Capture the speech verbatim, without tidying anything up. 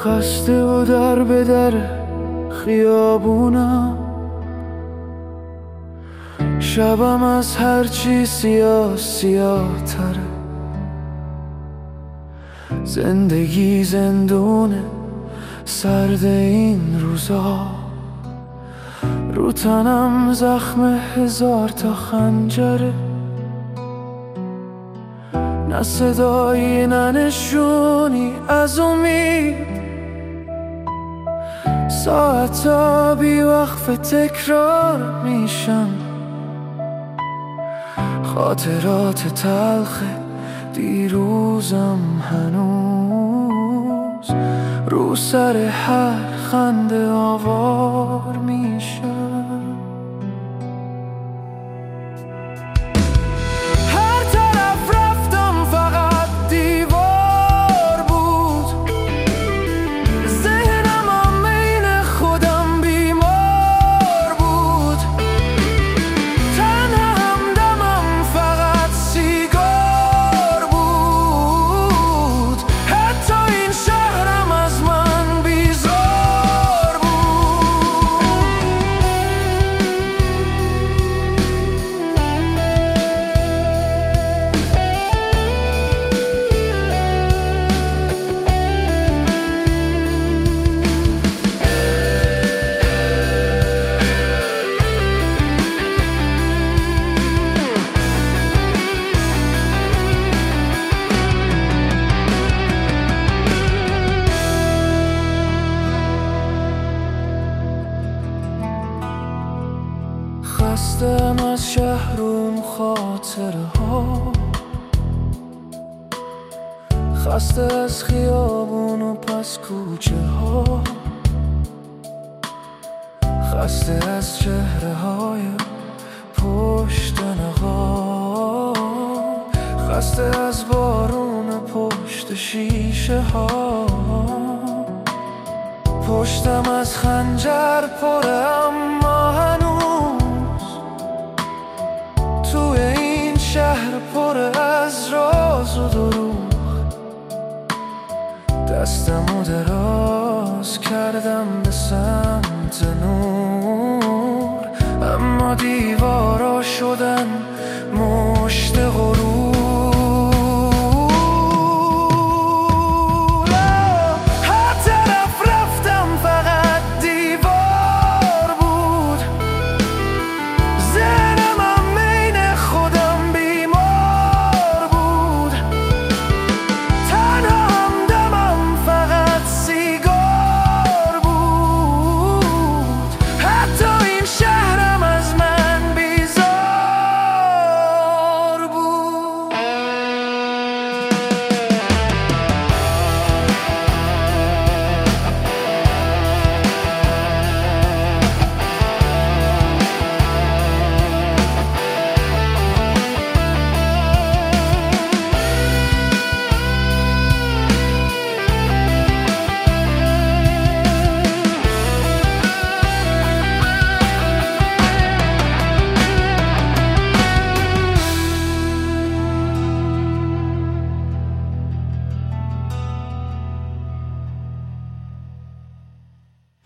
خسته و در به در خیابونم، شبم از هرچی سیاه سیاه تره. زندگی زندونه سرد این روزا، رو تنم زخم هزار تا خنجره. نه صدایی نه نشونی از امید، ساعتا بی وقف تکرار میشن. خاطرات تلخ دیروزم هنوز رو سر هر خنده آوار میشن. خستم از شهر و خاطره ها، خسته از خیابون و پس کوچه ها، خسته از چهره های پشت نقاب، خسته از بارون پشت شیشه ها. پشتم از خنجر پره اما هنوز توی این شهر پر از راز و دروغ. دستمو دراز کردم به سمت نور، اما دیوارا شدن